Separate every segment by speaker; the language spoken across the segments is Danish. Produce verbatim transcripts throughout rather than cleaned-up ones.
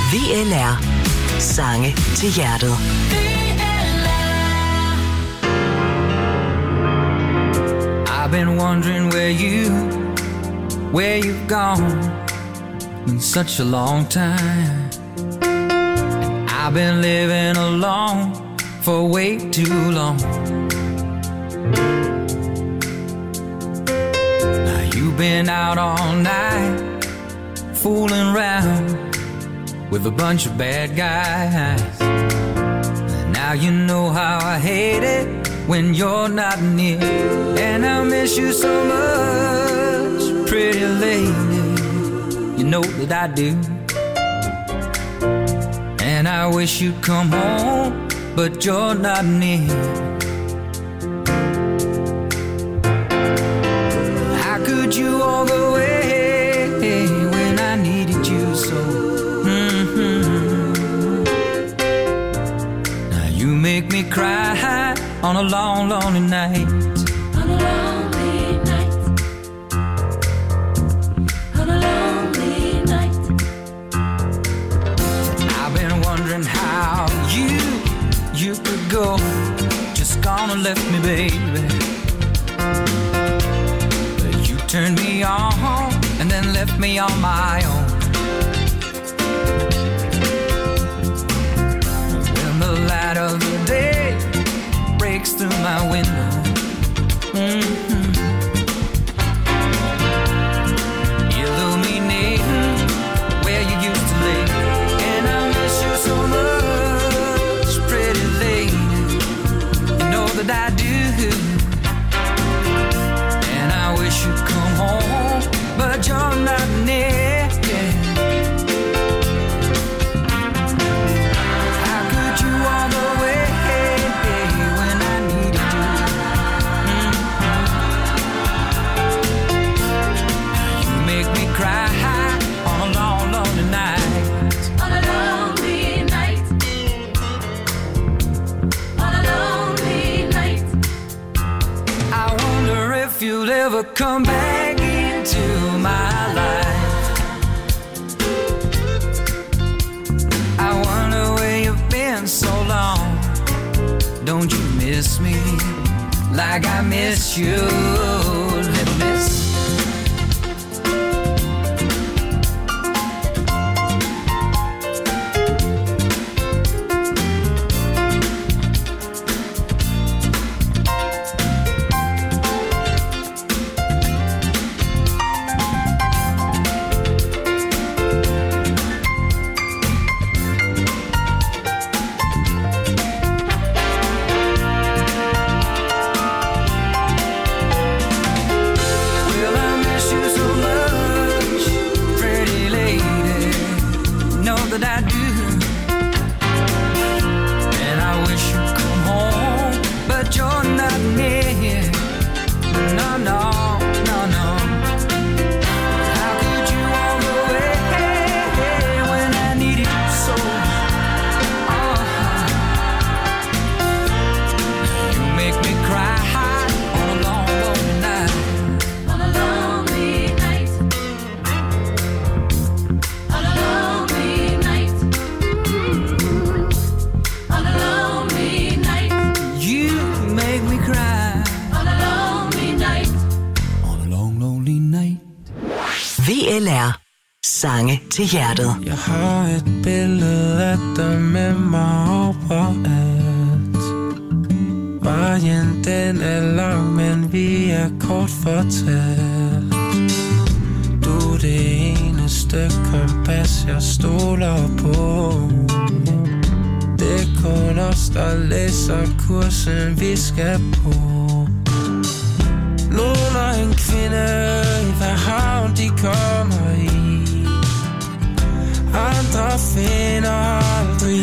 Speaker 1: V L R. Sange til hjertet.
Speaker 2: I've been wondering where you, where you've gone in such a long time. I've been living alone for way too long. Now you've been out all night, fooling around with a bunch of bad guys. And now you know how I hate it when you're not near. And I miss you so much, pretty lady. You know that I do. And I wish you'd come home, but you're not near. How could you walk away when I needed you so? Mm-hmm. Now you make me cry on a long, lonely night.
Speaker 3: On a lonely night. On a lonely night.
Speaker 2: I've been wondering how you, you could go, just gone and left me, baby. But you turned me on and then left me on my own. When the light of the day breaks through my window, mm-hmm, illuminating where you used to lay. And I miss you so much, pretty lady. You know that I do. And I wish you'd come home, but you're not near. How could you walk away when I needed you? Mm-hmm. You make me cry on a long, lonely night.
Speaker 3: On a lonely night. On a lonely night.
Speaker 2: I wonder if you'll ever come back into my life. I wonder where you've been so long. Don't you miss me like I miss you, little miss?
Speaker 1: Sange til hjertet.
Speaker 4: Jeg har et billede af dig med mig overalt. Vejen den er lang, men vi er kort fortalt. Du er det eneste kompas, jeg stoler på. Det er kun os, der læser kursen, vi skal på. Nogen er en kvinde, i hvad havn de kommer i. Andre finder aldrig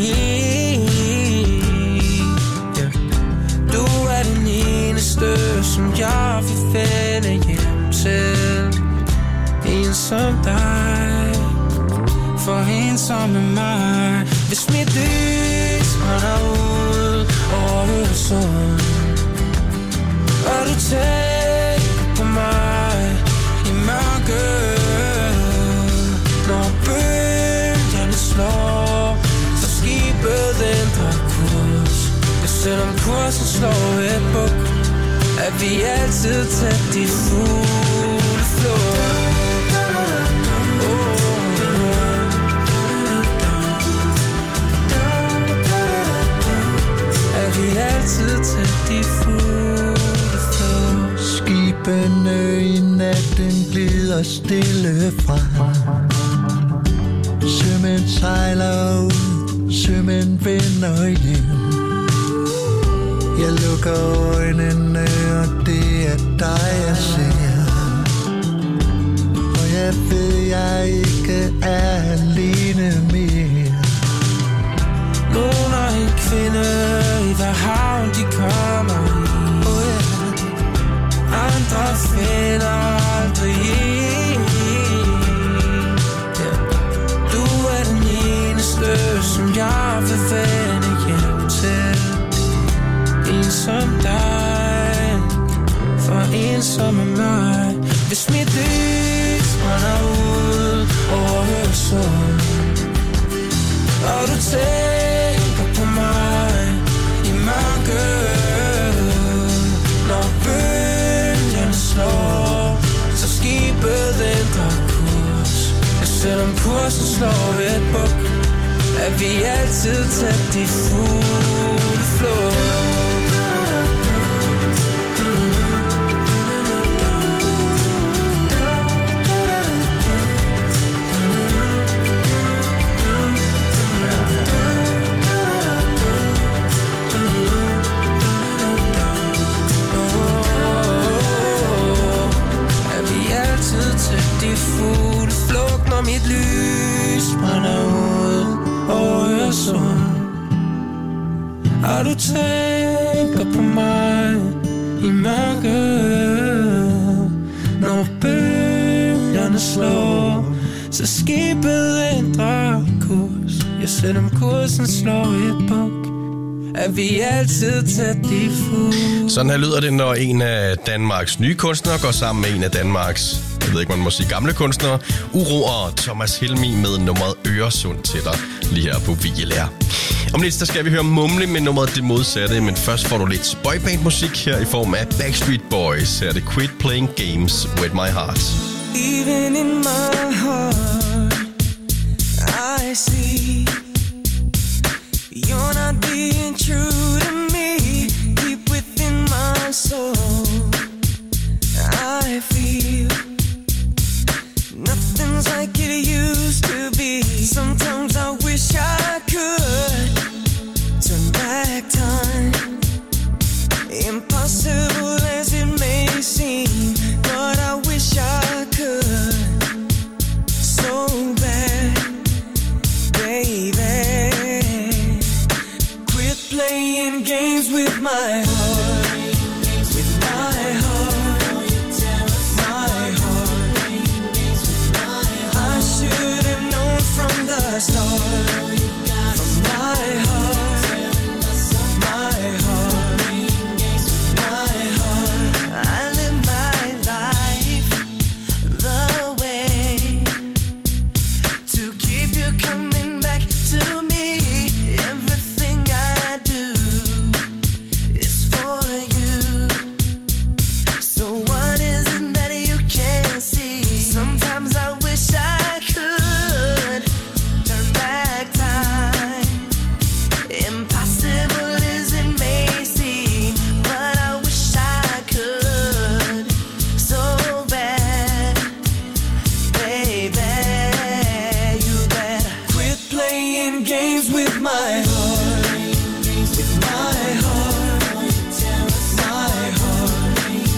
Speaker 4: yeah. Du er den eneste, som jeg vil finde hjem til. En som dig, for en som er mig. Hvis mit lys brænder ud over Øresund, og du tænker på mig i mørket, når bølgerne slår selvom kursen slår et buk, er vi altid tæt de fugle flår. Er vi altid tæt de fugle flår.
Speaker 5: Skibene i natten glider stille frem. Sømænd sejler ud, sømænd vender hjem. Jeg lukker øjnene, og det er dig, jeg ser. Og jeg ved, jeg ikke er alene mere.
Speaker 4: Nogen og en kvinde i hver havn, de kommer i. Oh yeah. Andre finder aldrig en. Yeah. Du er den eneste, som jeg vil vende hjem til. En som dig, for en som er mig. Hvis mit lys brænder ud over Øresund, og du tænker på mig i mørket, når bølgerne slår, så skibet ændrer kurs. Ja, selvom kursen slår et buk, er vi altid tæt de fugle flår. De fugle flugt, når mit lys brænder ud over Øresund, og du tænker på mig i mørket, når bølgerne slår, så skibet ændrer kurs. Ja, selvom kursen slår et buk, er vi altid tæt de fugle.
Speaker 6: Sådan her lyder det, når en af Danmarks nye kunstnere går sammen med en af Danmarks, jeg ved ikke, man må sige gamle kunstnere, Uro og Thomas Helmig med nummeret Øresund til dig, lige her på V L R. Om lidt, der skal vi høre Mumle med nummeret Det Modsatte, men først får du lidt boyband-musik her i form af Backstreet Boys. Her er det Quit Playing Games With My Heart.
Speaker 4: Even in my heart, I see you're not being true to me. Deep within my soul, I feel nothing's like it used to be. Sometimes I wish I could turn back time. Impossible as it may seem, but I wish I could so bad, baby. Quit playing games with my heart, with my heart, my heart. I should have known from the start, from my heart, my heart, my heart. I live my life the way to keep you coming back to me. Everything I do is for you. So what is it that you can't see? Sometimes I wish I could turn back time. Impossible as it may seem, but I wish I could so bad, baby. You better quit playing games with my heart, with my heart, my heart.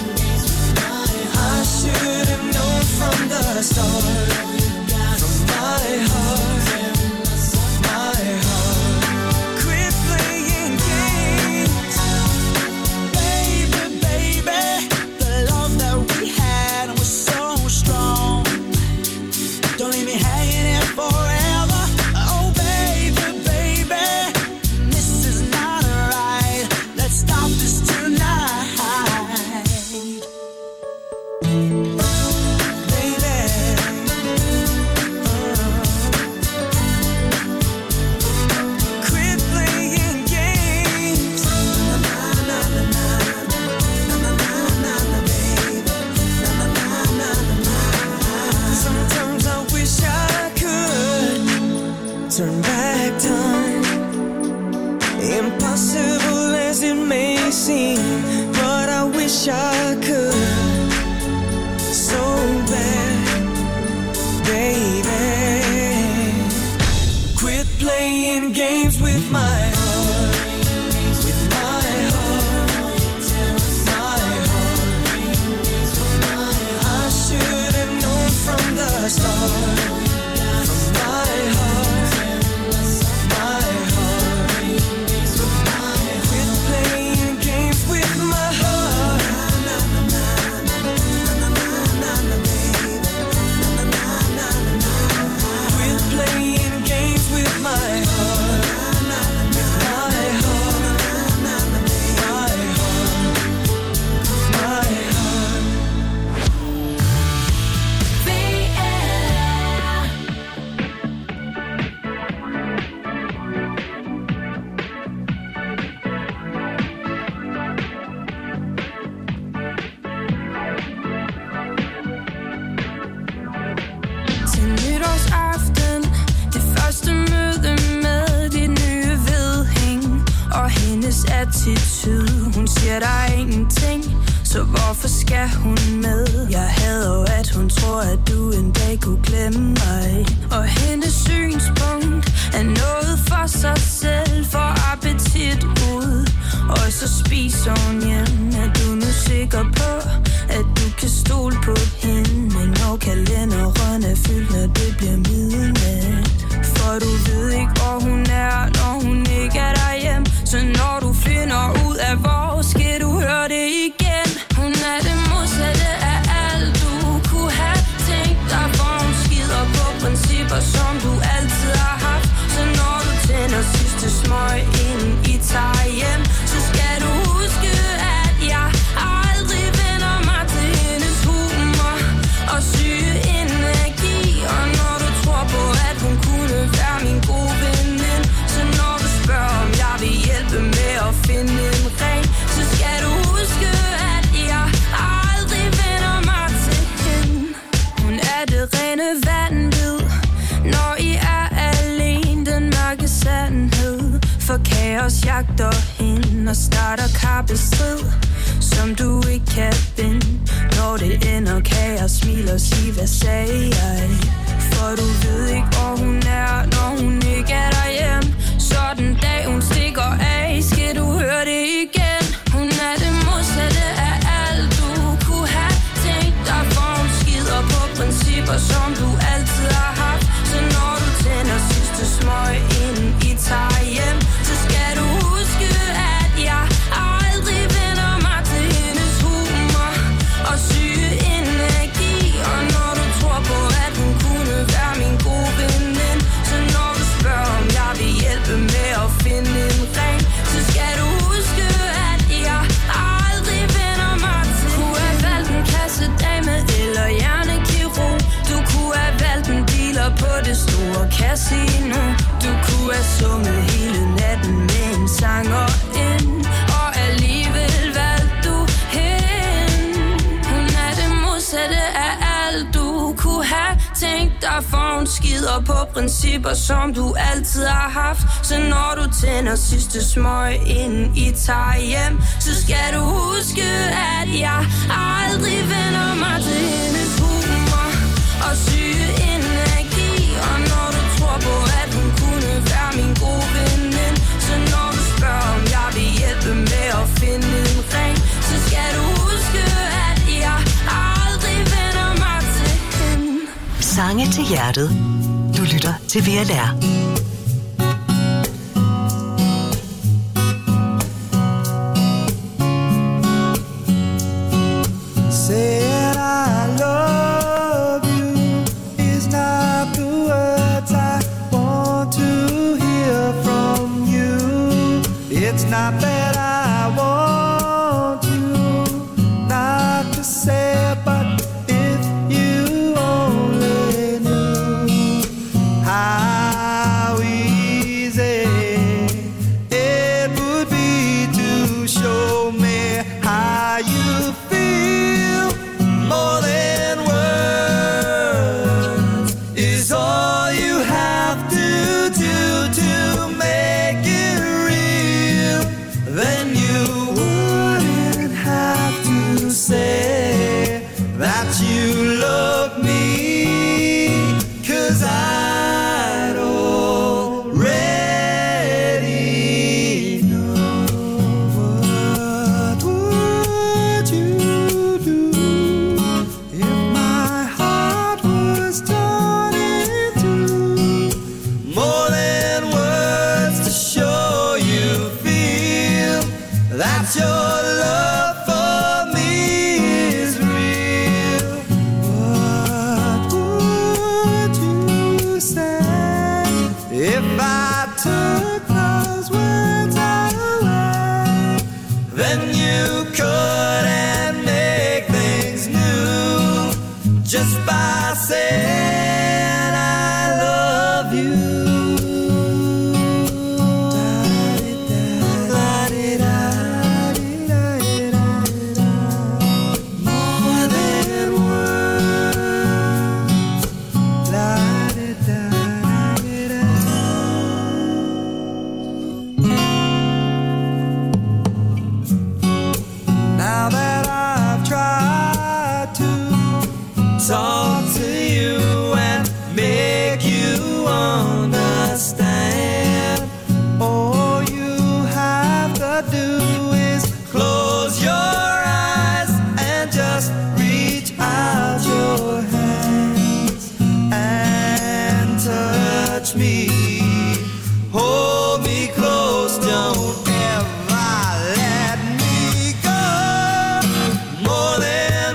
Speaker 4: I should have known from the start, from my heart, my heart. Quit playing games, baby, baby. The love that we had was so strong. Don't leave me hanging here forever. Oh, baby, baby, this is not right. Let's stop this tonight, baby. Quit playing games.
Speaker 7: attitude. Hun siger der er ingenting, så hvorfor skal hun med? Jeg hader jo at hun tror at du en dag kunne glemme mig. Og hendes synspunkt er noget for sig selv, for appetit ud. Og så spiser hun hjem. Er du nu sikker på at du kan stole på hende, når kalenderen er fyldt, når det bliver midnat? For du ved ikke hvor hun er, når hun ikke er derhjemme. Så når du finder ud af hvor, skal du høre det igen. Hun er det modsatte af alt du kunne have tænkt dig, for hun skider på principper som du altid har haft. Så når du tænder sidste smøg inden I tager hjem, så skal du huske at jeg aldrig vender mig til hendes humor og syge energi. Og når du tror på at hun kunne være min gode veninde, så når du spørger om jeg vil hjælpe med at finde en ring, så skal du huske at jeg aldrig vender mig til hende. Hun er det rene vanvid, når I er alene, den mørke sandhed. For kaos jagter hende og starter kappestrid, som du ikke kan vinde. Når det ender kan jeg smile og sige hvad sagde jeg. For du ved ikke hvor hun er, når hun ikke er derhjemme. Så den dag hun stikker af, skal du høre det igen. Hun er det modsatte af alt du kunne have tænkt dig, for hun skider på principper som du altid har haft. Så når du tænder sidste smøg inden I tager hjem, så skal du huske at jeg aldrig vender mig til hendes humor og syge energi. Og når du tror på at hun kunne være min gode veninde, så når du spørger om jeg vil hjælpe med at finde en ring, så skal du huske at jeg aldrig vender mig til. Kunne have valgt en kassedame eller hjernekirurg. Du kunne have valgt en dealer på det store casino. Du kunne have sunget hele natten med en sanger ind, og alligevel valgte du hende. Hun er det modsatte af alt du kunne have tænkt dig, for hun skider på principper som du altid har haft. Så når du tænder sidste smøg inden I tager hjem, så skal du huske at jeg aldrig vender mig til hendes humor og syge energi. Og når du tror på at hun kunne være min gode veninde, så når du spørger om jeg vil hjælpe med at finde en ring, så skal du huske at jeg aldrig vender mig til hende.
Speaker 1: Sange til hjertet. Du lytter til V L R.
Speaker 8: Said I love you is not the words I want to hear from you. It's not that I want you not to say, but if you only knew how easy it would be to show me how you feel. More than words is all you have to do to make it real. Then you wouldn't have to say that you love me, 'cause I'd already know. What would you do if my heart was torn in two? More than words to show you feel that your love for me is real. What would you say if I took those words away? Then you couldn't make things new just by saying I love you. More than words. La-di-da-di-da. touch me. Hold me close, don't ever let me go. More than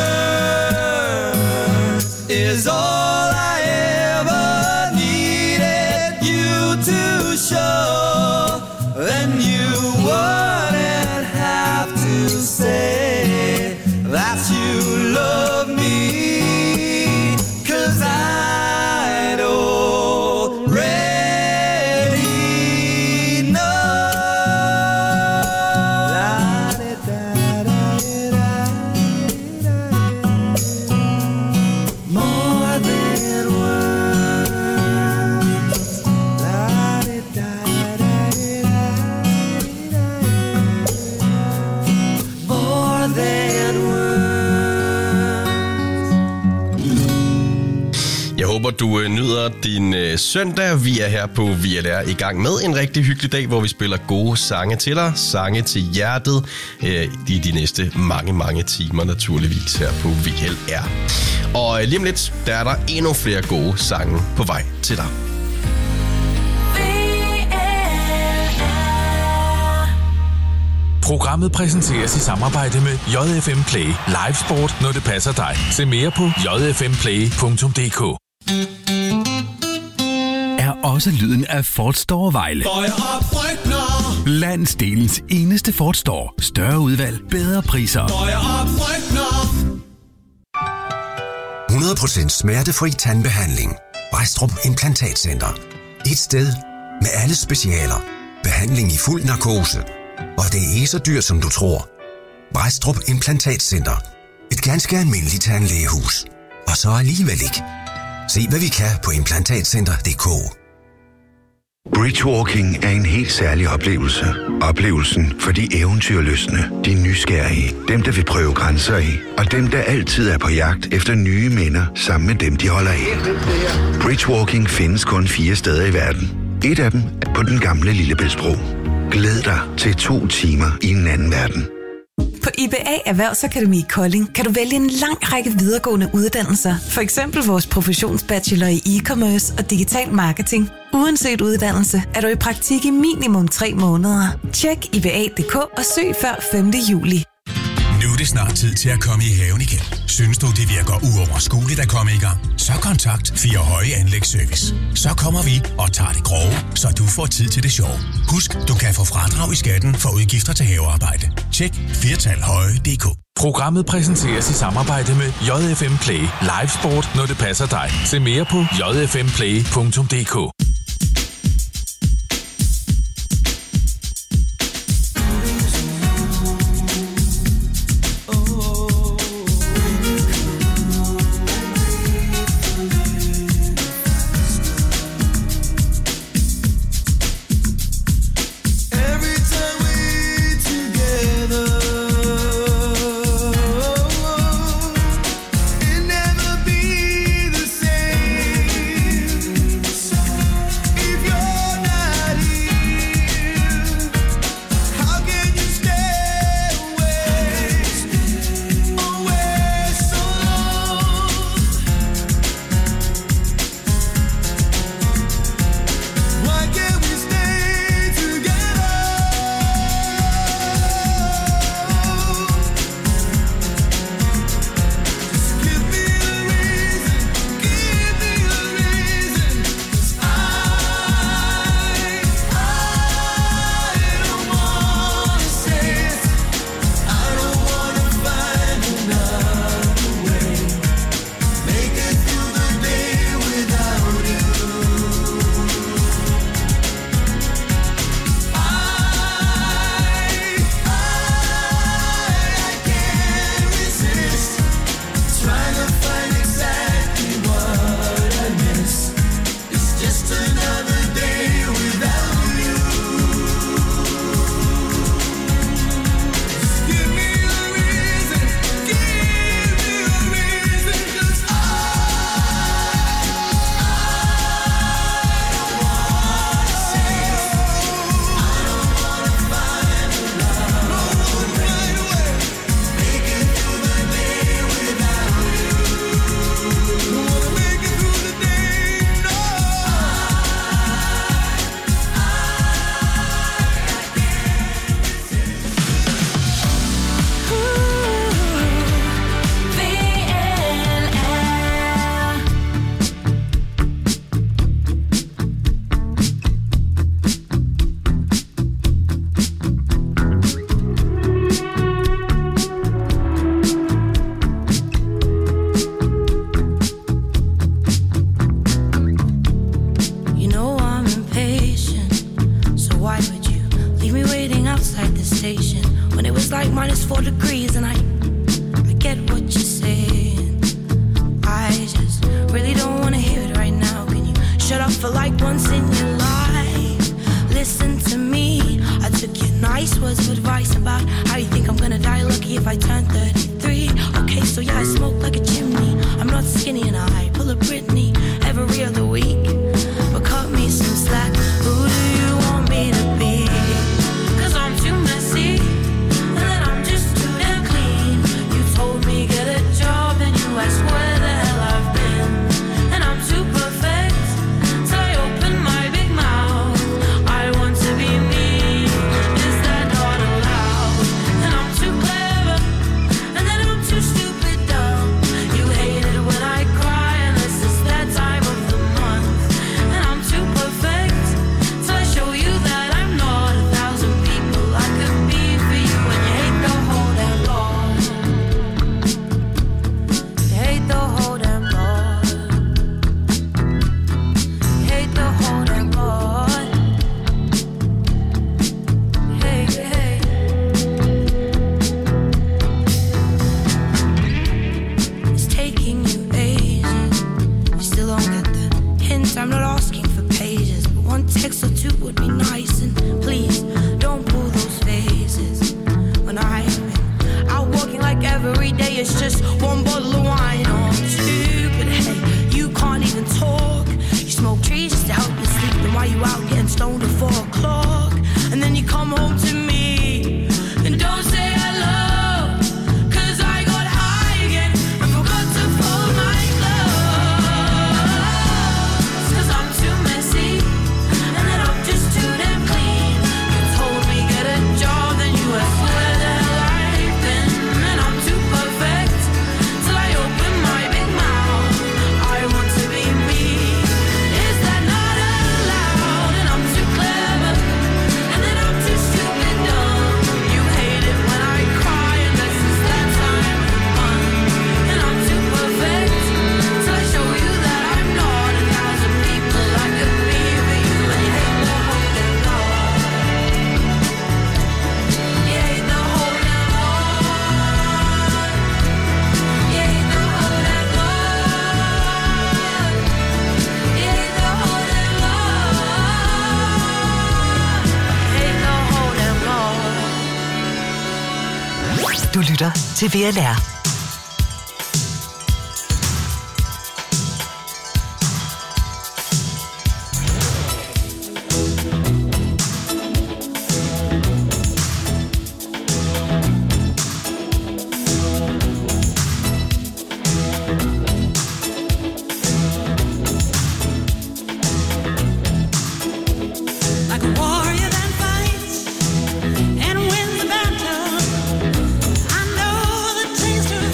Speaker 8: words is all I ever needed you to show. And you wouldn't have to say that you love me.
Speaker 6: håber, du øh, nyder din øh, søndag. Vi er her på V L R i gang med en rigtig hyggelig dag, hvor vi spiller gode sange til dig. Sange til hjertet øh, i de næste mange, mange timer naturligvis her på V L R. Og øh, lige om lidt, der er der endnu flere gode sange på vej til dig.
Speaker 9: Programmet præsenteres i samarbejde med J F M Play. Live sport, når det passer dig. Se mere på j f m play punktum d k.
Speaker 10: Er også lyden af Ford Store Vejle. Landsdelens eneste Ford Store. Større udvalg, bedre priser.
Speaker 11: hundrede procent smertefri tandbehandling. Brædstrup Implantatcenter. Et sted med alle specialer. Behandling i fuld narkose. Og det er ikke så dyrt, som du tror. Brædstrup Implantatcenter. Et ganske almindeligt tandlægehus. Og så alligevel ikke. Se hvad vi kan på implantatcenter punktum d k.
Speaker 12: Bridgewalking er en helt særlig oplevelse. Oplevelsen for de eventyrlystne, de nysgerrige, dem der vil prøve grænser af, og dem der altid er på jagt efter nye minder sammen med dem de holder af. Bridgewalking findes kun fire steder i verden. Et af dem er på den gamle Lillebæltsbro. Glæd dig til to timer i en anden verden.
Speaker 1: På I B A Erhvervsakademi Kolding kan du vælge en lang række videregående uddannelser. For eksempel vores professionsbachelor i e-commerce og digital marketing. Uanset uddannelse er du i praktik i minimum tre måneder. Tjek I B A punktum d k og søg før femte juli.
Speaker 13: Nu er det snart tid til at komme i haven igen. Synes du, det virker uoverskueligt at komme i gang? Så kontakt Fire Høje Anlægsservice. Så kommer vi og tager det grove, så du får tid til det sjove. Husk, du kan få fradrag i skatten for udgifter til havearbejde. Tjek firtal høje punktum d k.
Speaker 9: Programmet præsenteres i samarbejde med J F M Play. Live sport, når det passer dig. Se mere på j f m play punktum d k.
Speaker 8: Never be the same.
Speaker 7: conversation when it was like minus four degrees, and I, I get what you're saying. I just really don't wanna hear it right now. Can you shut up for like once in your life? Listen to me. I took your nice words of advice about how you think I'm gonna die lucky if I turn thirty-three. Okay, so yeah, I smoke like a chimney. I'm not skinny and I pull a Britney every other week. But cut me some slack. Who do you want me to be? Cause I'm too messy, and then I'm just too damn clean. You told me get a job, and you asked where the hell I've been. And I'm too perfect, till I open my big mouth. I want to be me, is that not allowed? And I'm too clever, and then I'm too stupid dumb. You hate it when I cry, unless it's that time of the month. And I'm too perfect, till I show you that I'm not a thousand people I could be for you. And you hate the whole damn lot. You hate the whole damn lot. You hate the whole damn lot. Hey, hey. It's taking you ages. You still don't get the hint. I'm not asking for pages, but one text or two would be nice. And please don't pull those faces when I'm out walking like every day. It's just one bottle of wine or two. But hey, you can't even talk. You smoke trees just to help you sleep. Then why you out getting stoned at four o'clock? And then you come home to me and don't say hello. Cause I got high again and forgot to fold my clothes. Cause I'm too messy, and then I'm just too damn clean. You told me get a job, then you asked where the hell I've been. And I'm too perfect, till I open my big mouth. I want to be me, is that not allowed? And I'm too clever, and then I'm too stupid dumb. You hate it when I cry, unless it's that time of the month. And I'm too perfect, till I show you that I'm not a thousand people I could be for you. And you hate the whole damn lot. You hate the whole damn lot. You hate the whole damn lot. You hate the whole damn lot. You hate the whole damn lot.
Speaker 1: Du lytter til V L R.
Speaker 14: Like a warrior that fights and wins the battle. I know the taste of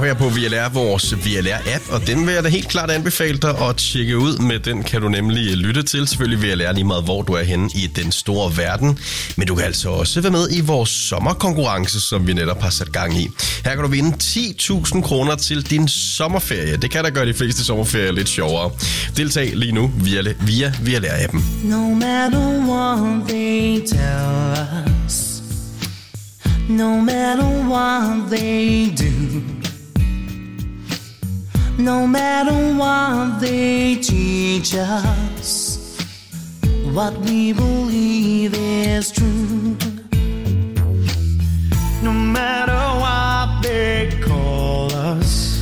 Speaker 6: her på V L R, vores V L R-app, og den vil jeg da helt klart anbefale dig at tjekke ud med. Den kan du nemlig lytte til, selvfølgelig V L R lige meget, hvor du er henne i den store verden. Men du kan altså også være med i vores sommerkonkurrence, som vi netop har sat gang i. Her kan du vinde ti tusind kroner til din sommerferie. Det kan da gøre de fleste sommerferier lidt sjovere. Deltag lige nu via, via V L R-appen.
Speaker 15: No matter what they tell us, no matter what they do, no matter what they teach us, what we believe is true.
Speaker 16: No matter what they call us,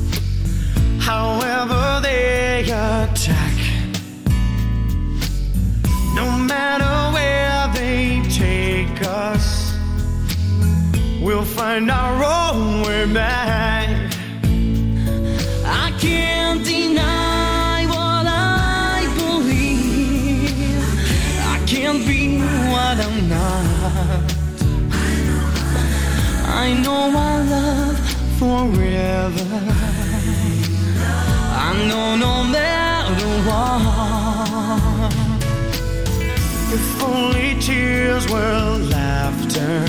Speaker 16: however they attack, no matter where they take us, we'll find our own way back. I can't deny what I believe. I can't be what I'm not. I know our love forever. I know no matter what. If only tears were laughter,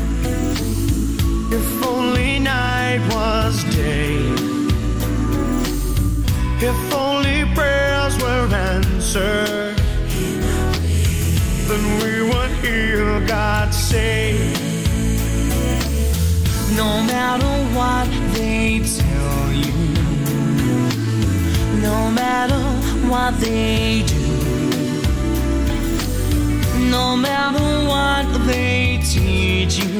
Speaker 16: if only night was day, if only prayers were answered, then we would hear God say,
Speaker 15: no matter what they tell you, no matter what they do, no matter what they teach you,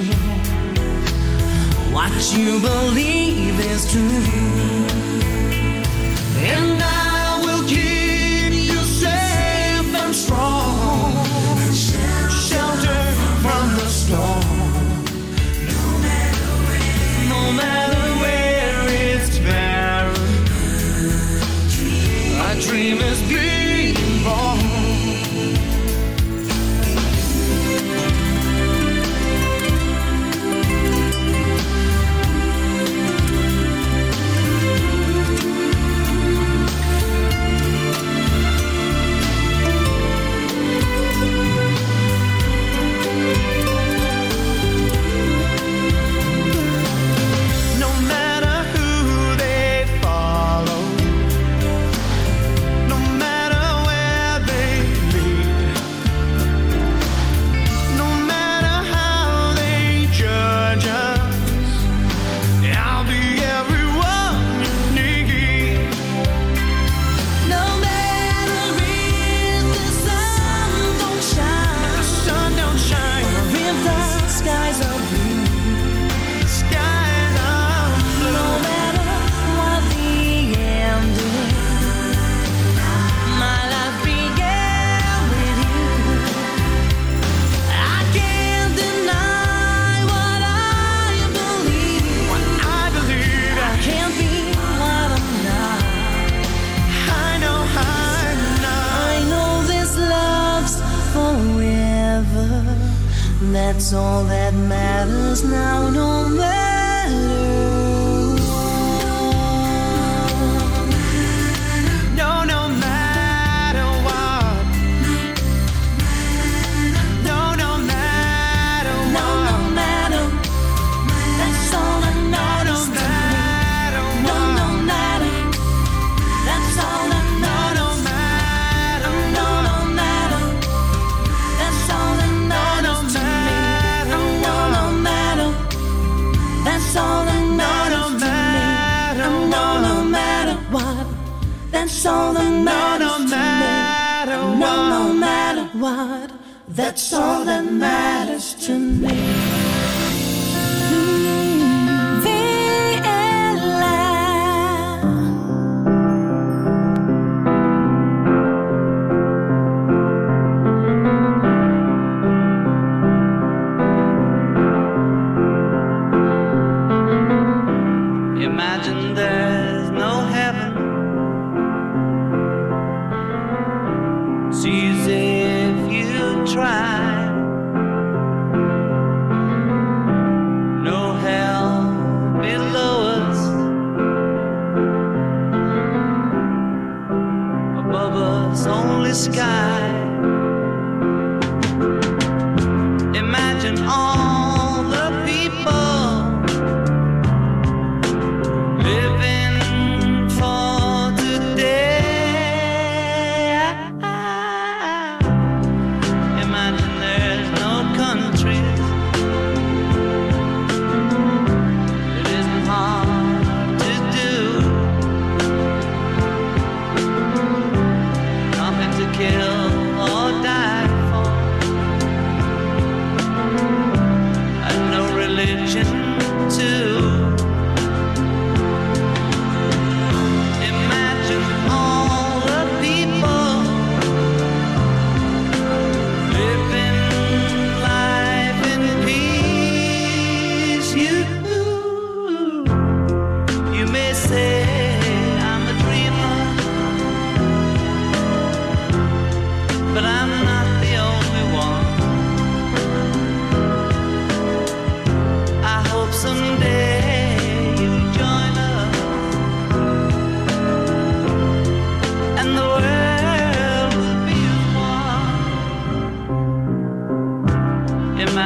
Speaker 15: what you believe is true.
Speaker 16: and I will keep you safe and strong, shelter from the storm. No matter where it's barren, our dream is being born.
Speaker 15: That's all that matters now, no matter what.
Speaker 16: No, no matter what. No, no matter what.
Speaker 15: No, no matter. That's all that matters to me. No, no matter. That's all that matters.
Speaker 16: No, no matter.
Speaker 15: No, no matter. That's all that matters to me. That's all that matters to me. No, no matter what. That's all that matters to me. No, no matter what. That's all that matters to me. V L R.
Speaker 8: Imagine there's no heaven. See as if you try.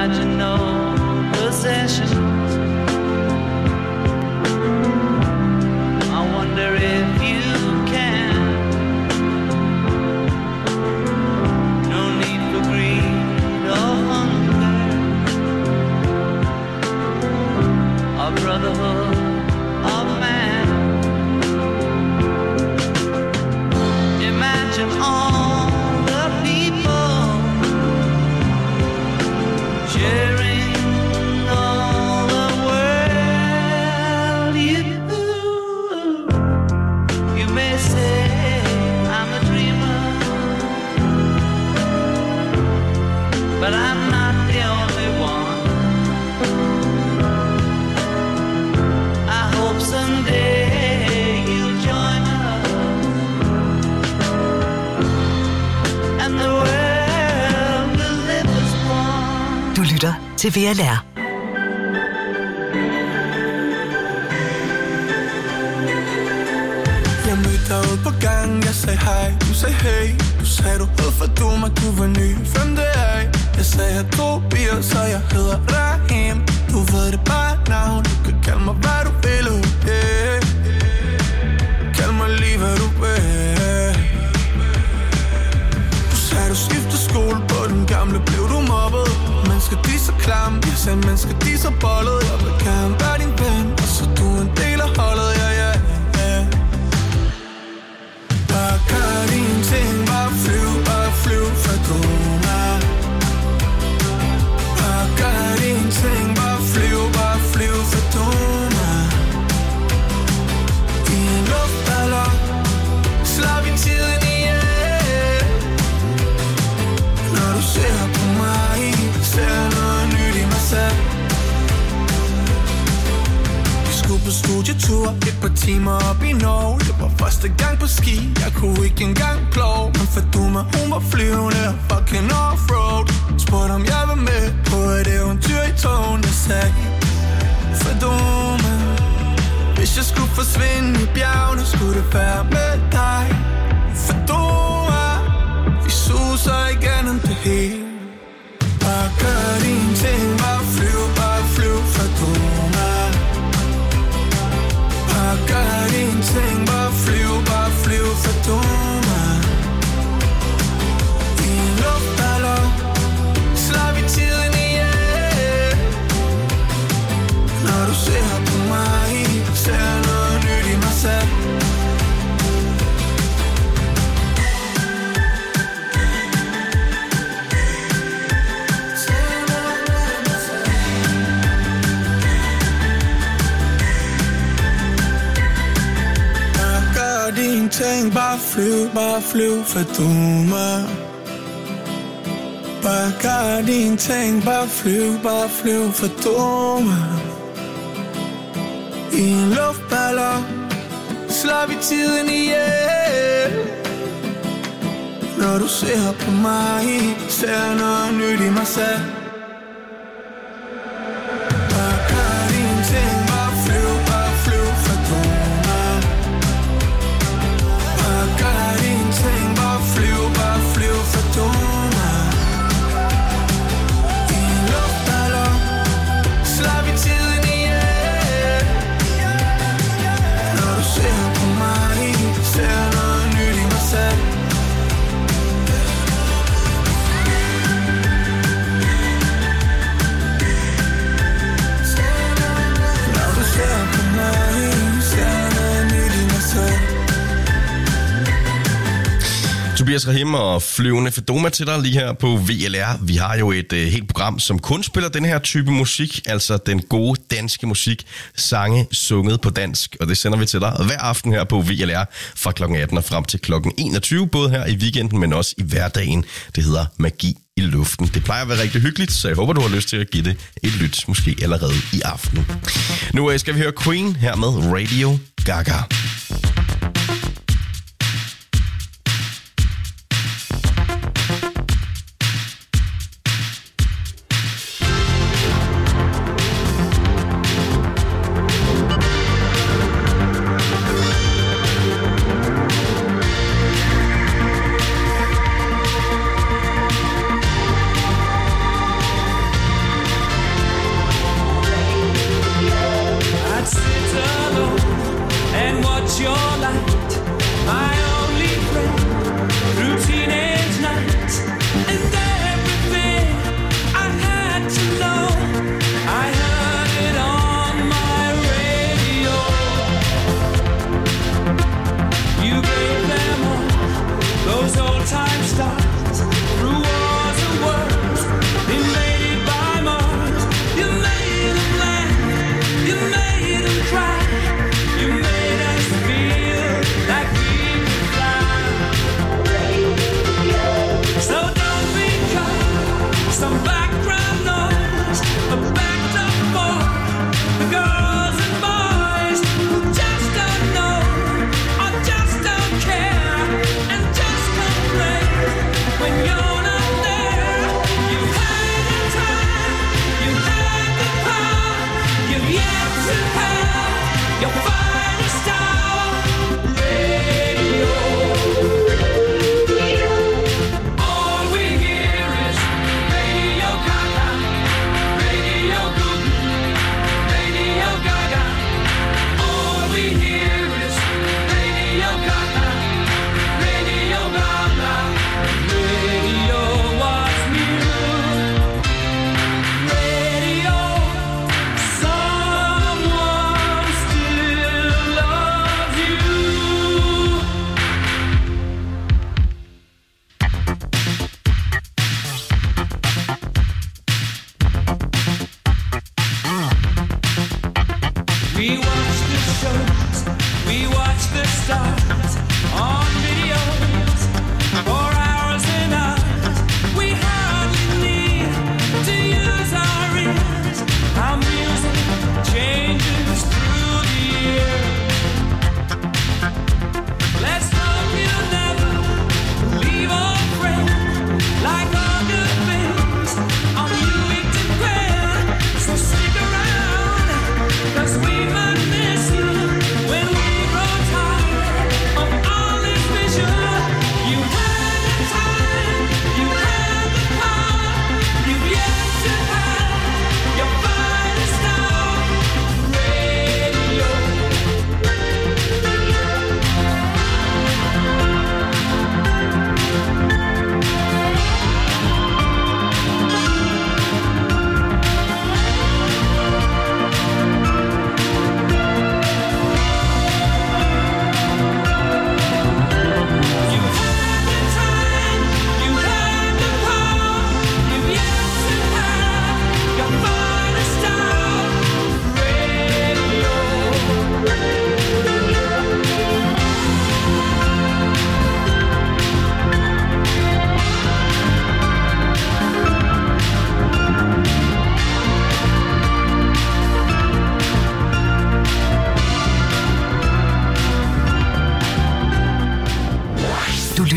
Speaker 8: imagine no possessions. I wonder if you can. No need for greed or hunger, or brotherhood of man. Imagine all the people sharing all the world. You, you may say I'm a dreamer, but I'm not the only one. I hope someday you'll join us, and the world will live as one.
Speaker 17: Du lytter til V L R.
Speaker 4: Jeg mødte dig ude på gangen, jeg sagde hej, du sagde hey. Du sagde du hed for du mig, du var ny, hvem det er. Jeg sagde jeg to bier, så jeg hedder Rahim. Du ved det bare navn, du kan kalde mig hvad du vil, yeah. Kald mig lige hvad du vil. Du sagde du skiftede skole, på den gamle blev du mobbet. Mennesker de så klamme, jeg sagde mennesker de så bollet. Jeg vil gerne være din ven, og så du en del af holdet, ja ja ja. Bare gør dine ting, bare flyv, bare flyv for du mig. Bare gør dine ting, bare flyv, bare flyv for du mig. I en luftballon slår vi tiden ihjel. Når du ser på mig, ser noget nyt i mig selv. Vi skulle på studietur, et par timer op i Norge. Det var første gang på ski, jeg kunne ikke engang plove. Men for du mig, hun var flyvende og fucking offroad. Spurgte om jeg var med på et eventyr i togen. Jeg sagde, for du mig, hvis jeg skulle forsvinde i bjergene, skulle det være med dig. For du mig, vi suser igennem det hele. Bare gør dine ting, bare flyv, bare flyv for du mig. Bare gør dine ting, bare flyv, bare flyv for du mig. I en luftballon slår vi tiden ihjel. Når du ser på mig, ser noget nyt i mig selv. Dine ting, bare flyv, bare flyv for du mig. Bare gør dine ting, bare flyv, bare flyv for du mig. I en luftballon slår vi tiden ihjel. Når du ser på mig, ser noget nyt i mig selv. Bare gør dine ting, bare flyv, bare flyv for du mig. Bare gør dine ting, bare flyv, bare flyv for du mig. I en luftballon slår vi tiden ihjel. Når du ser på mig, ser noget nyt i mig selv. Når du ser på mig, ser noget nyt i mig selv.
Speaker 6: Tobias Rahim og Flyvende Fedoma til dig lige her på V L R. Vi har jo et øh, helt program, som kun spiller den her type musik, altså den gode danske musik, sange sunget på dansk, og det sender vi til dig hver aften her på V L R fra klokken atten og frem til klokken enogtyve, både her i weekenden, men også i hverdagen. Det hedder Magi i luften. Det plejer at være rigtig hyggeligt, så jeg håber, du har lyst til at give det et lyt, måske allerede i aften. Nu øh, skal vi høre Queen her med Radio Gaga.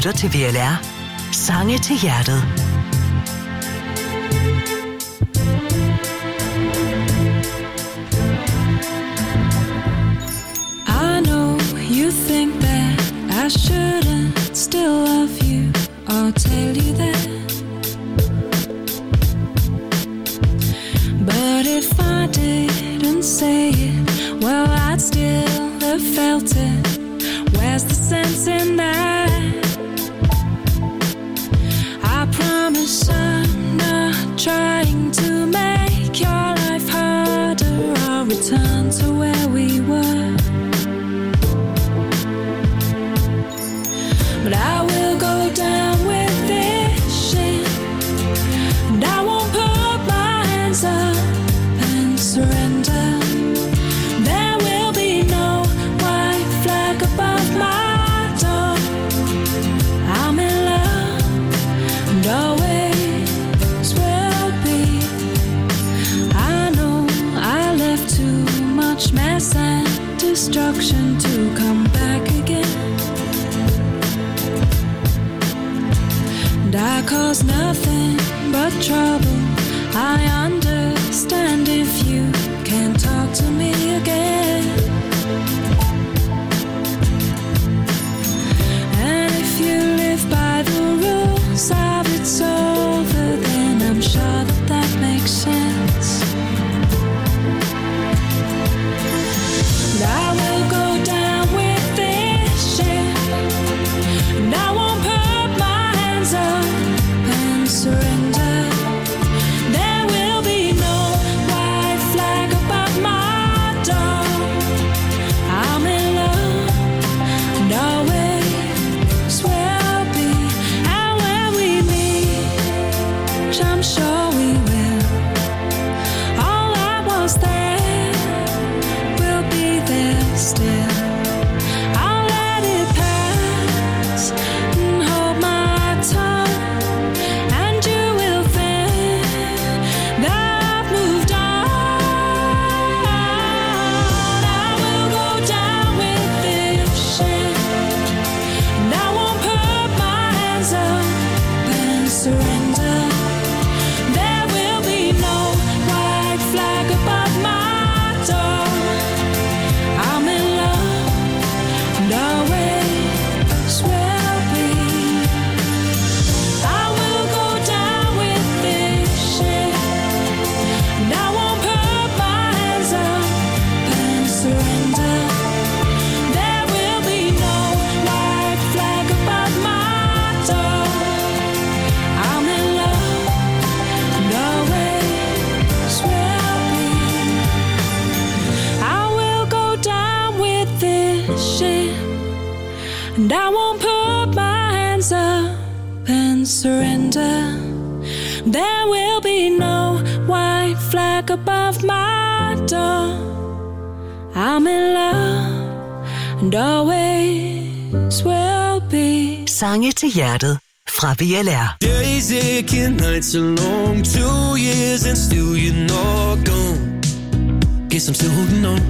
Speaker 17: lytter til V L R. Sange til hjertet.
Speaker 7: I know you think that I shouldn't still love you or tell you that. But if I didn't say it, well, I'd still have felt it. Where's the sense in that? I promise I'm not trying to make your life harder. I'll return to where we were. But I will go down with this shit, and I won't put my hands up and surrender. There will be no white flag above my door. I'm in love and always will be. I know I left too much mess and destruction to come back again. And I cause nothing but trouble. I understand if you can't talk to me again. And if you live by the rules of it's over, then I'm sure that that makes sense. And I will go down with this shit, and I won't put my hands up and surrender. There will be no white flag above my door. I'm in love and always will be. And when we meet, which I'm sure we will, all that was there will be there still. I'll let it pass and hold my tongue, and you will think that I've moved on. I will go down with this shit, and I won't put my hands up and surrender. There will be no white flag above my door. I'm in love and always will be. I will go down with this shit, and I won't put my hands up and surrender. There will be no white flag above my door. I'm in love and always will be. I will go down with this shit, and I won't put my hands up and surrender. There will be no white flag above my door. I'm in love and always will be.
Speaker 17: Sange til hjertet fra V L R.
Speaker 4: Days aching, nights are long, two years and still you're not gone. Guess I'm still holding on.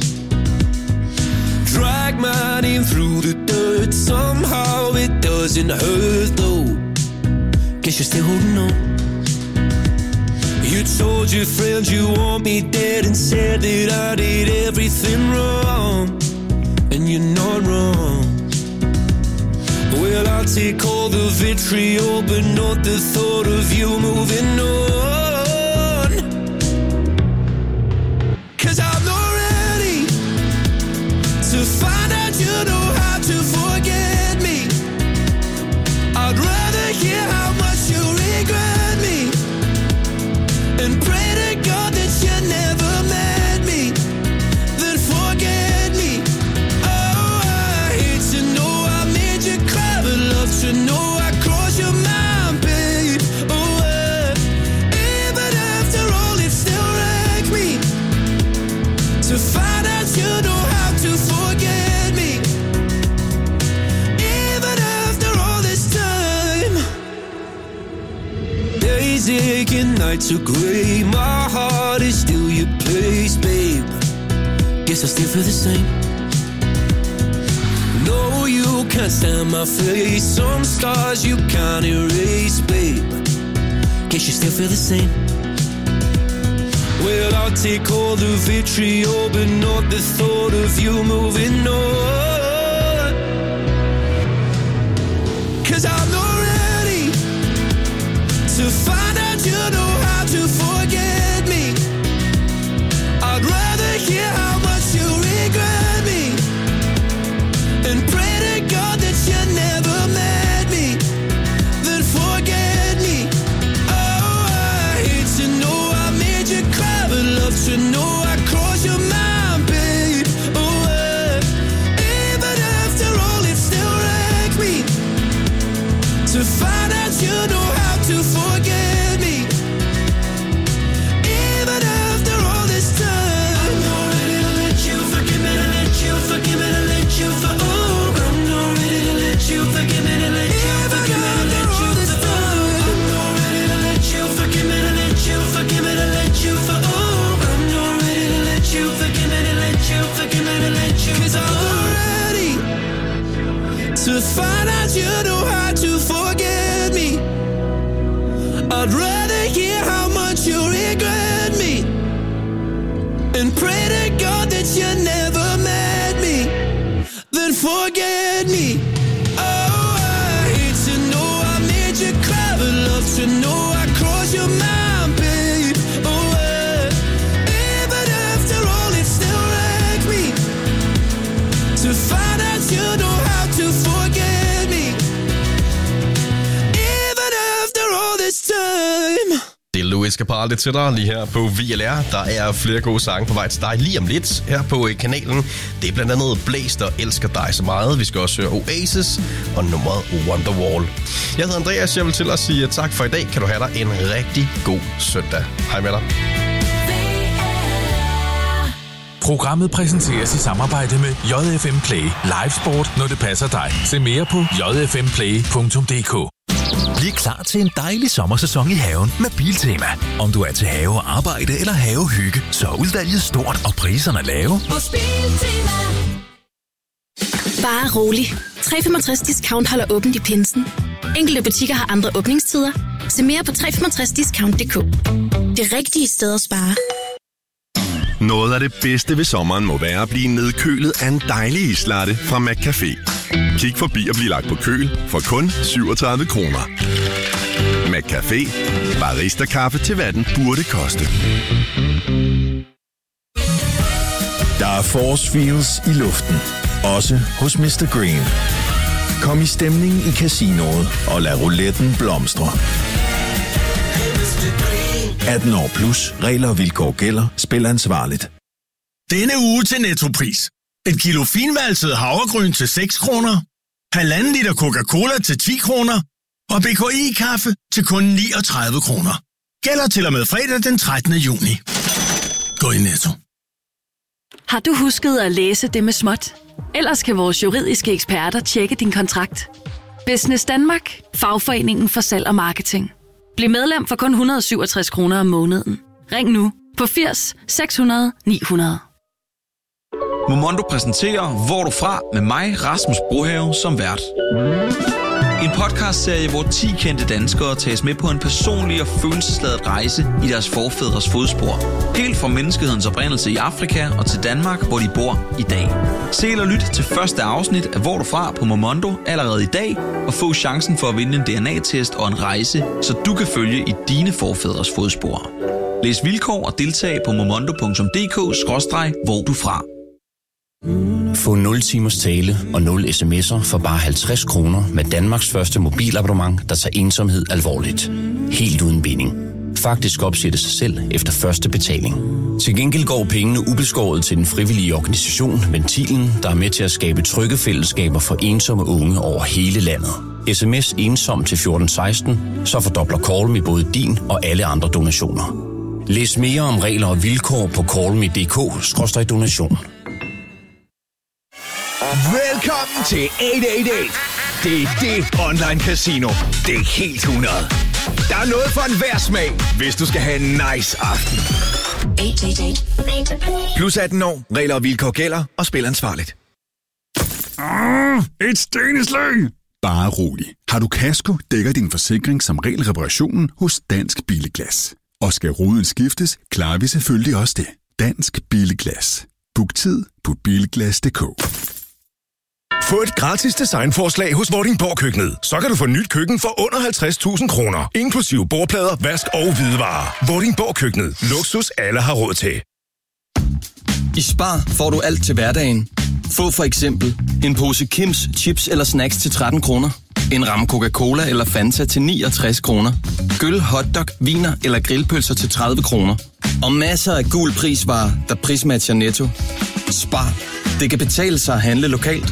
Speaker 4: Drag my name through the dirt, somehow it doesn't hurt though. Guess you're still holding on. You told your friends you want me dead and said that I did everything wrong, and you're not wrong. Well, I'll take all the vitriol, but not the thought of you moving on. 'Cause I'm not ready to find out you know how to forget me. I'd rather hear how much you regret me and pray to God that you never met me than forget me. Oh, I hate to know I made you cry, but love to know I crossed your mind, babe. Oh, uh, even after all, it still wrecks me to find out you know how to forget me. Even after all this time, days aching, nights are grey, my heart is still your place, babe. Guess I still feel the same. No, you 'cause I'm a face. Some stars you can't erase, babe. Guess you still feel the same. Well, I'll take all the vitriol, but not the thought of you moving on. 'Cause I'm not ready to find out you know how to forget me. I'd rather hear how much you regret me and pray to God that you never met me, then forget me. Oh, I hate to know I made you cry, but love to know I crossed your mind, babe. Oh, uh, even after all, it still wrecks me to find out you know how to forget me. Even after all this time, I'm not ready to let you forgive me, to let you forgive me, to let you for. Oh, I'm not ready to let you forgive me, to let you forgive me, to let you this time. I'm not ready to let you forgive me, to let you forgive me, to let you for. Oh, I'm not ready to let you forgive me, to let you forgive me, to let you. 'Cause I'm not ready to find out you know how to forget me. I'd rather hear how much you regret me and pray to God that you never met me, then forget me. Oh, I hate to know I made you cry, but love to know I crossed your mind, babe. Oh, uh, even after all, it still wrecks me to find out you know how to forget me. Even after all this time.
Speaker 6: Det er Louis Capaldi til dig lige her på V L R. Der er flere gode sange på vej til dig lige om lidt her på kanalen. Det er blandt andet Blæst og Elsker dig så meget. Vi skal også høre Oasis og nummeret Wonderwall. Jeg hedder Andreas, jeg vil til at sige tak for i dag. Kan du have dig en rigtig god søndag. Hej med dig.
Speaker 9: Programmet præsenteres i samarbejde med J F M Play. Live sport, når det passer dig. Se mere på j f m play punktum d k.
Speaker 10: Bliv klar til en dejlig sommersæson i haven med Biltema. Om du er til havearbejde eller havehygge, så er udvalget stort og priserne lave.
Speaker 3: Hos Biltema.
Speaker 18: Bare rolig. tre komma femogtres Discount holder åbent i pinsen. Enkelte butikker har andre åbningstider. Se mere på tre komma femogtres discount punktum d k. Det rigtige sted at spare.
Speaker 19: Noget af det bedste ved sommeren må være at blive nedkølet af en dejlig islatte fra McCafé. Kig forbi og bliv lagt på køl for kun syvogtredive kroner. McCafé. Barista-kaffe til hvad den burde koste.
Speaker 10: Der er force feels i luften. Også hos mister Green. Kom i stemning i casinoet og lad rouletten blomstre. atten år plus. Regler og vilkår gælder. Spil ansvarligt.
Speaker 20: Denne uge til Nettopris. Et kilo finvalset havregryn til seks kroner. Halvanden liter Coca-Cola til ti kroner. Og B K I-kaffe til kun niogtredive kroner. Gælder til og med fredag den trettende juni. Gå i Netto.
Speaker 21: Har du husket at læse det med småt? Ellers kan vores juridiske eksperter tjekke din kontrakt. Business Danmark. Fagforeningen for salg og marketing. Bliv medlem for kun et hundrede og syvogtres kroner om måneden. Ring nu på firs seks hundrede ni hundrede.
Speaker 22: Momondo præsenterer Hvor du fra med mig, Rasmus Brohave, som vært. En podcastserie, hvor ti kendte danskere tages med på en personlig og følelsesladet rejse i deres forfædres fodspor. Helt fra menneskehedens oprindelse i Afrika og til Danmark, hvor de bor i dag. Se eller lyt til første afsnit af Hvor du fra på Momondo allerede i dag, og få chancen for at vinde en D N A-test og en rejse, så du kan følge i dine forfædres fodspor. Læs vilkår og deltag på momondo punktum d k skråstreg hvor du fra.
Speaker 23: Få nul timers tale og nul sms'er for bare halvtreds kroner med Danmarks første mobilabonnement, der tager ensomhed alvorligt. Helt uden binding. Faktisk opsætte sig selv efter første betaling. Til gengæld går pengene ubeskåret til den frivillige organisation Ventilen, der er med til at skabe trygge fællesskaber for ensomme unge over hele landet. S M S ensom til fjorten seksten, så fordobler Call Me både din og alle andre donationer. Læs mere om regler og vilkår på call me punktum d k skråstreg donation.
Speaker 24: Velkommen til otte otte otte. Det er det online casino. Det er helt hundrede. Der er noget for enhver smag, hvis du skal have en nice aften. Plus atten år, regler og vilkår gælder, og spil ansvarligt.
Speaker 2: Ah, et steneslæg! Bare rolig. Har du kasko, dækker din forsikring som regel reparationen hos Dansk Bilglas. Og skal ruden skiftes, klarer vi selvfølgelig også det. Dansk Bilglas. Book tid på bilglas punktum d k.
Speaker 5: Få et gratis designforslag hos Vordingborg Køkkenet. Så kan du få nyt køkken for under halvtreds tusind kroner. Inklusive bordplader, vask og hvidevarer. Vordingborg Køkkenet. Luksus alle har råd til.
Speaker 11: I Spar får du alt til hverdagen. Få for eksempel en pose Kims chips eller snacks til tretten kroner. En ramme Coca-Cola eller Fanta til niogtres kroner. Gyll, hotdog, viner eller grillpølser til tredive kroner. Og masser af gul prisvarer, der prismatcher Netto. Spar. Det kan betale sig at handle lokalt.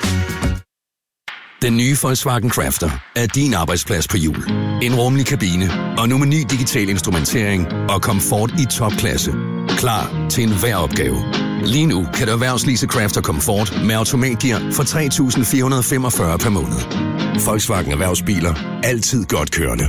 Speaker 12: Den nye Volkswagen Crafter er din arbejdsplads på hjul. En rummelig kabine og nu med ny digital instrumentering og komfort i topklasse. Klar til enhver opgave. Lige nu kan du erhvervslease Crafter Comfort med automatgear for tre tusind fire hundrede femogfyrre per måned. Volkswagen Erhvervsbiler. Altid godt kørende.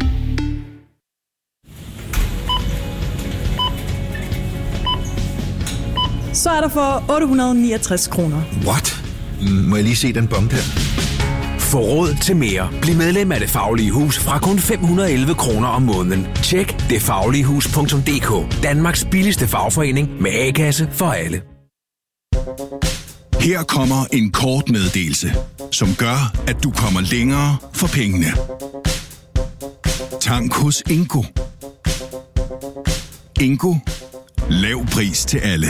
Speaker 25: Så er der for otte hundrede niogtres kroner.
Speaker 24: What? Må jeg lige se den bombe der?
Speaker 26: Få råd til mere. Bliv medlem af Det Faglige Hus fra kun fem hundrede og elleve kroner om måneden. Tjek det faglige hus punktum d k. Danmarks billigste fagforening med A-kasse for alle.
Speaker 2: Her kommer en kort meddelelse, som gør, at du kommer længere for pengene. Tank hos Ingo. Ingo. Lav pris til alle.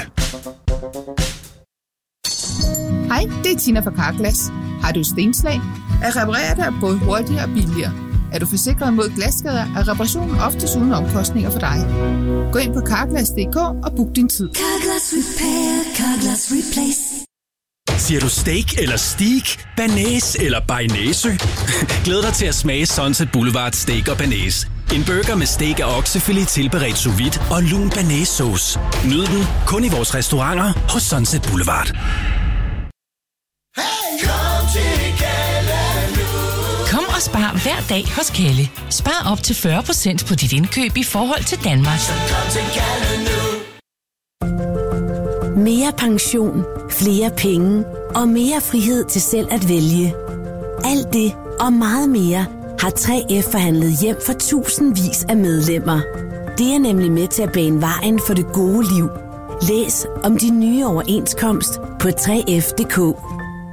Speaker 27: Hej, det er Tina fra Carglass. Har du stenslag? At reparere det er både hurtigere og billigere. Er du forsikret mod glasskader, er reparationen oftest uden omkostninger for dig. Gå ind på carglass punktum d k og book din tid.
Speaker 15: Carglass Repair, Carglass Replace.
Speaker 28: Siger du steak eller steak, banæs eller bearnaise? Glæd dig til at smage Sunset Boulevard Steak og Banæs. En burger med steak og oksefilet tilberedt sous vide og lun banæssauce. Nyd den kun i vores restauranter hos Sunset Boulevard.
Speaker 29: Kom og spar hver dag hos Kalle. Spar op til fyrre procent på dit indkøb i forhold til Danmark.
Speaker 30: Mere pension, flere penge og mere frihed til selv at vælge. Alt det og meget mere har tre F forhandlet hjem for tusindvis af medlemmer. Det er nemlig med til at bane vejen for det gode liv. Læs om de nye overenskomst på tre F punktum d k.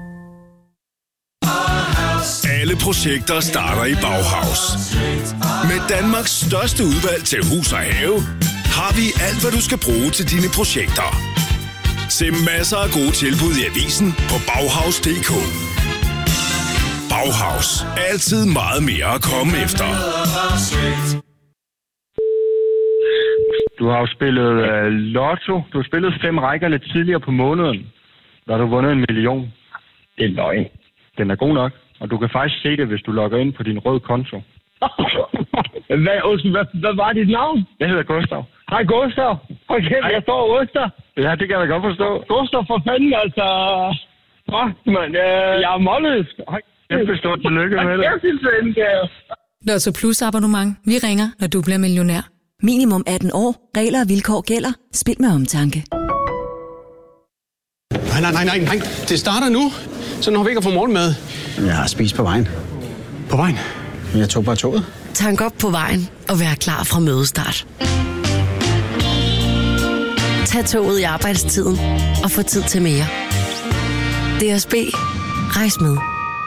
Speaker 5: Alle projekter starter i Bauhaus. Med Danmarks største udvalg til hus og have, har vi alt, hvad du skal bruge til dine projekter. Se masser af gode tilbud i avisen på bauhaus punktum d k. Bauhaus. Altid meget mere at komme efter.
Speaker 31: Du har jo spillet uh, lotto. Du har spillet fem rækker lidt tidligere på måneden. Der har du vundet en million. Det er løgn. Den er god nok. Og du kan faktisk se det, hvis du logger ind på din røde konto.
Speaker 32: hvad, hvad, hvad var dit navn?
Speaker 31: Jeg hedder Gustav.
Speaker 32: Hej Gustav. Hold kæft, jeg står og ryster.
Speaker 31: Ja, det kan jeg da godt forstå.
Speaker 32: Gustav, for fanden, altså. Fuck, mand. Øh, jeg er målløs.
Speaker 31: Jeg forstår, tillykke med det.
Speaker 32: Jeg synes, det er
Speaker 33: Lotto Plus abonnement. Vi ringer, når du bliver millionær.
Speaker 34: Minimum atten år. Regler og vilkår gælder. Spil med omtanke.
Speaker 35: Nej, nej, nej, nej, nej. Det starter nu. Så når vi ikke har fået morgenmad.
Speaker 36: Jeg har spist på vejen.
Speaker 35: På vejen?
Speaker 36: Jeg tog bare toget.
Speaker 37: Tank op på vejen og vær klar fra mødestart. Tag toget i arbejdstiden og få tid til mere. D S B. Rejs med.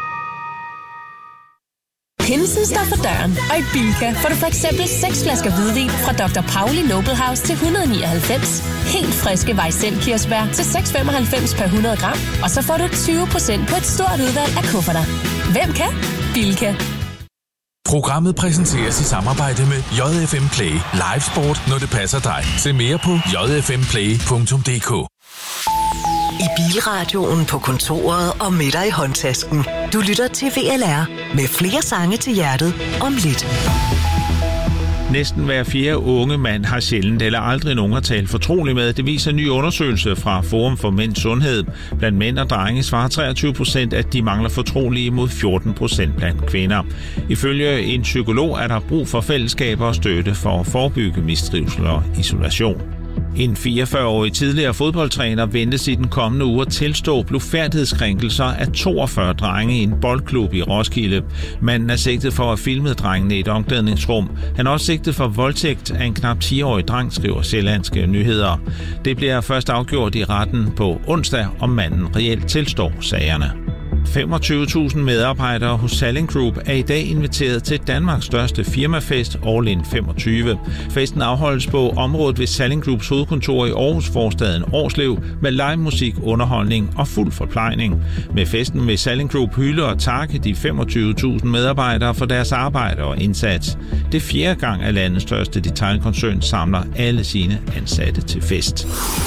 Speaker 38: Pinsen står for døren, og i Bilka får du for eksempel seks flasker hvidvin fra doktor Pauli Noble House til et hundrede og nioghalvfems. Helt friske Weissel-kirsebær til seks komma femoghalvfems per hundrede gram. Og så får du tyve procent på et stort udvalg af kufferter. Hvem kan? Bilka.
Speaker 9: Programmet præsenteres i samarbejde med J F M Play. Live sport, når det passer dig. Se mere på j f m play punktum d k.
Speaker 17: I bilradioen, på kontoret og med dig i håndtasken. Du lytter til V L R med flere sange til hjertet om lidt.
Speaker 39: Næsten hver fjerde unge mand har sjældent eller aldrig nogen at tale fortroligt med. Det viser en ny undersøgelse fra Forum for Mænds Sundhed. Blandt mænd og drenge svarer treogtyve procent, at de mangler fortrolige mod fjorten procent blandt kvinder. Ifølge en psykolog er der brug for fællesskaber og støtte for at forebygge mistrivsel og isolation. En fireogfyrre-årig tidligere fodboldtræner ventes i den kommende uge at tilstå blufærdighedskrænkelser af toogfyrre drenge i en boldklub i Roskilde. Manden er sigtet for at filme drengene i et omklædningsrum. Han er også sigtet for voldtægt af en knap ti-årig dreng, skriver Sjællandske Nyheder. Det bliver først afgjort i retten på onsdag, om manden reelt tilstår sagerne. femogtyve tusind medarbejdere hos Salling Group er i dag inviteret til Danmarks største firmafest, All In femogtyve. Festen afholdes på området ved Salling Groups hovedkontor i Aarhus forstaden Årslev med live musik, underholdning og fuld forplejning. Med festen vil Salling Group hylde og takke de femogtyve tusind medarbejdere for deres arbejde og indsats. Det er fjerde gang, at landets største detailkoncern samler alle sine ansatte til fest.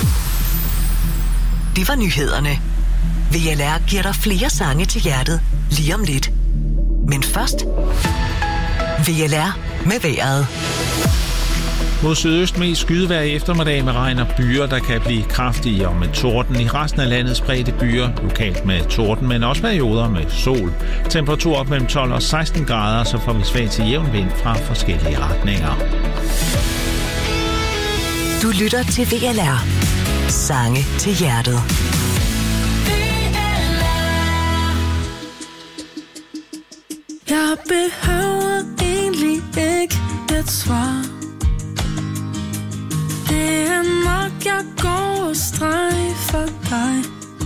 Speaker 17: Det var nyhederne. V L R giver dig flere sange til hjertet lige om lidt. Men først V L R med vejret.
Speaker 39: Mod sydøst mest skydevejr i eftermiddag med regn og byer, der kan blive kraftigere og med torden. I resten af landet spredte byer, lokalt med torden, men også perioder med sol. Temperatur op mellem tolv og seksten grader, så får vi svag til jævn vind fra forskellige retninger.
Speaker 17: Du lytter til V L R. Sange til hjertet.
Speaker 15: Jeg behøver egentlig ikke et svar. Det er nok, jeg går og streg for dig.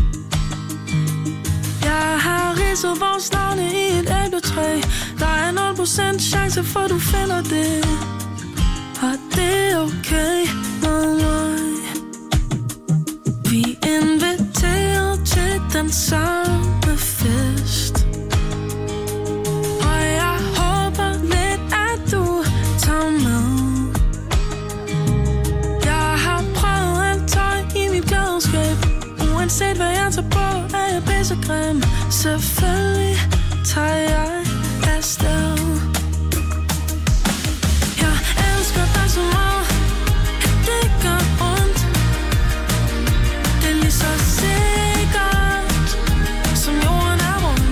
Speaker 15: Jeg har ridset vores navne i et æbletræ. Der er nul procent chance for, du finder det. Og det er okay med mig. Vi inviterer til den samme fest. Uanset hvad jeg tager på, er jeg pissegrim. Selvfølgelig tager jeg afsted. Jeg elsker dig så meget, at det gør ondt. Det er lige så sikkert, som jorden er rund.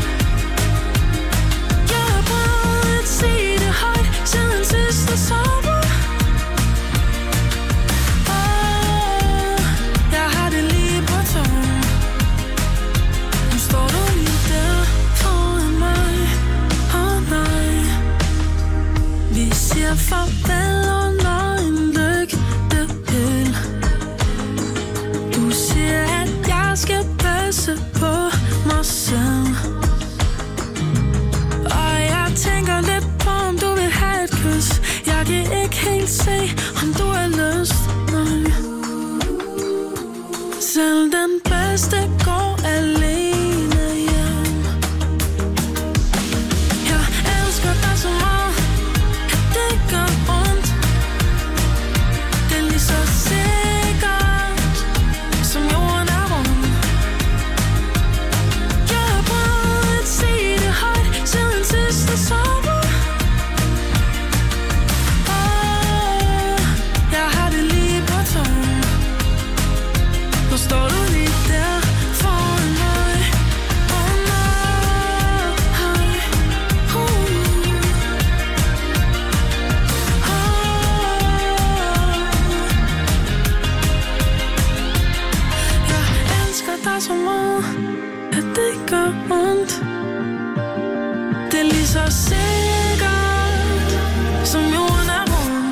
Speaker 15: Jeg har prøvet at sige det højt, siden sidste sommer. Farvel under en lygtepæl. Du siger, at jeg skal passe på mig selv. Og jeg tænker lidt på, om du vil have et kys. Jeg kan ikke helt se, om du har lyst. Nej. Selv den bedste går alene hjem. Jeg elsker dig så meget. Det gør ondt. Det er lige så sikkert, som jorden er rund. Jeg har prøvet at sige det højt, siden sidste sommer. Oh, jeg har det lige på tungen. Nu står du lige der foran mig. Oh nej, uh. Der så meget, at det gør ondt. Det er lige så sikkert, som jorden er rund.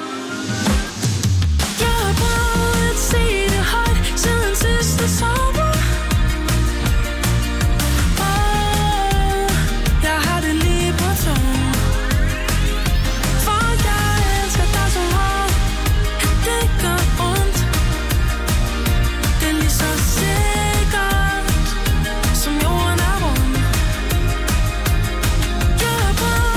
Speaker 15: Jeg har prøvet at sige det højt, siden sidste sommer. Oh, jeg har det lige på tungen. For jeg elsker dig så meget, at det gør ondt. Det er lige så sikkert. Som jorden er rund. Jeg har prøvet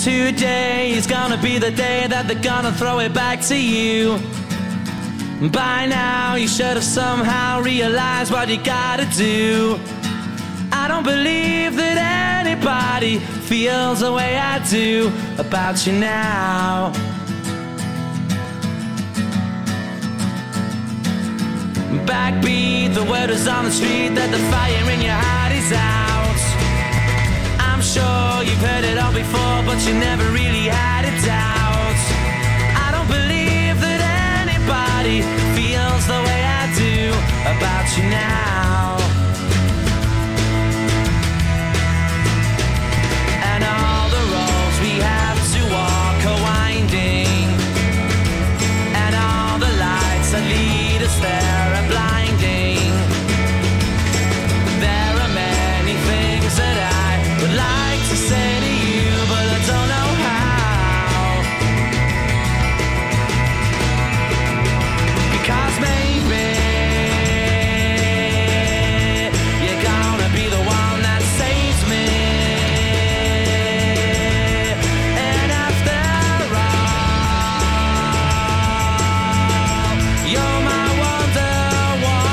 Speaker 1: Today is gonna be the day that they're gonna throw it back to you. By now you should have somehow realized what you gotta do. I don't believe that anybody feels the way I do about you now. Backbeat, the word is on the street that the fire in your heart is out. I'm sure you've heard it all before, but you never really had a doubt. I don't believe that anybody feels the way I do about you now. And all the roads we have to walk are winding, and all the lights that lead us there are blinding. There are many things that I would like to say to you, but I don't know how. Because maybe you're gonna be the one that saves me. And after all, you're my Wonderwall.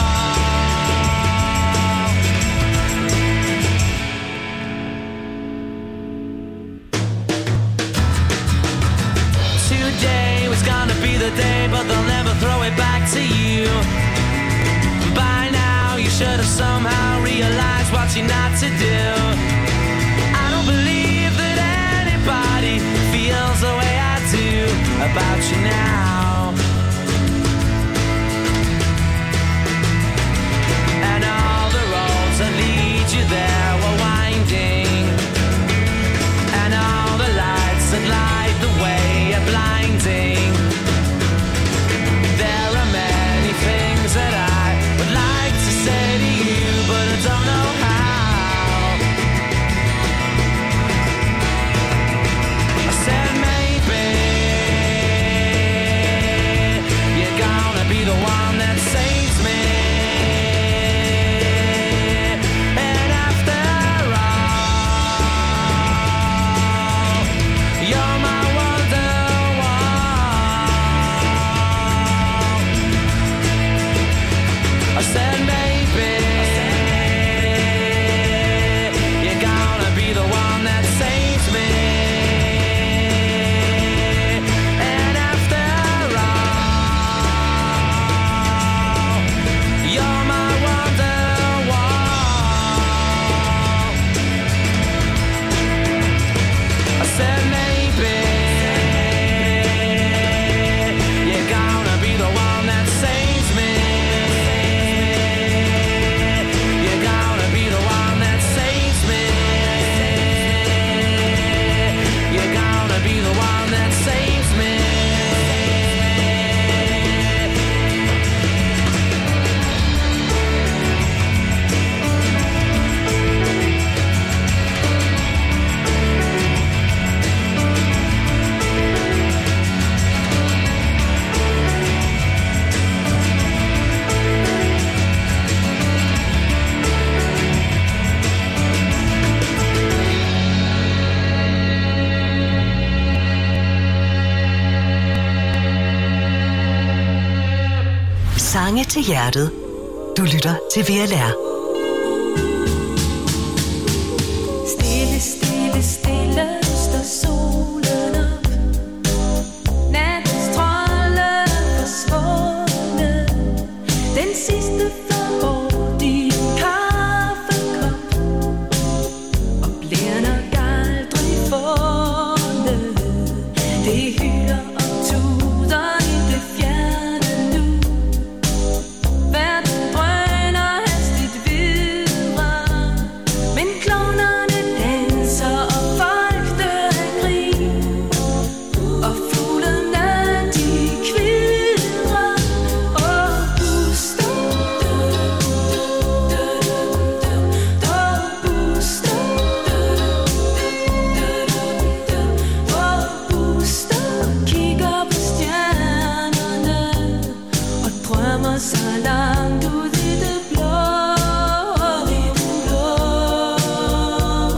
Speaker 1: Today was gonna be the day, but they'll never throw it back to you. By now you should have somehow realized what you're not to do. I don't believe that anybody feels the way I do about you now. And all the roads that lead you there were winding, and all the lights that light the way are blinding. There are many things that I would like to say to you, but I don't know how. I said maybe you're gonna be the one that saves me. And after all, you're my Wonderwall. I said maybe you're gonna be the one that saves me. And after all, you're my Wonderwall. I said maybe you're gonna be the one that saves me. You're gonna be the one that saves me. You're gonna be the one that saves me.
Speaker 17: Sange til hjertet. Du lytter til V L R.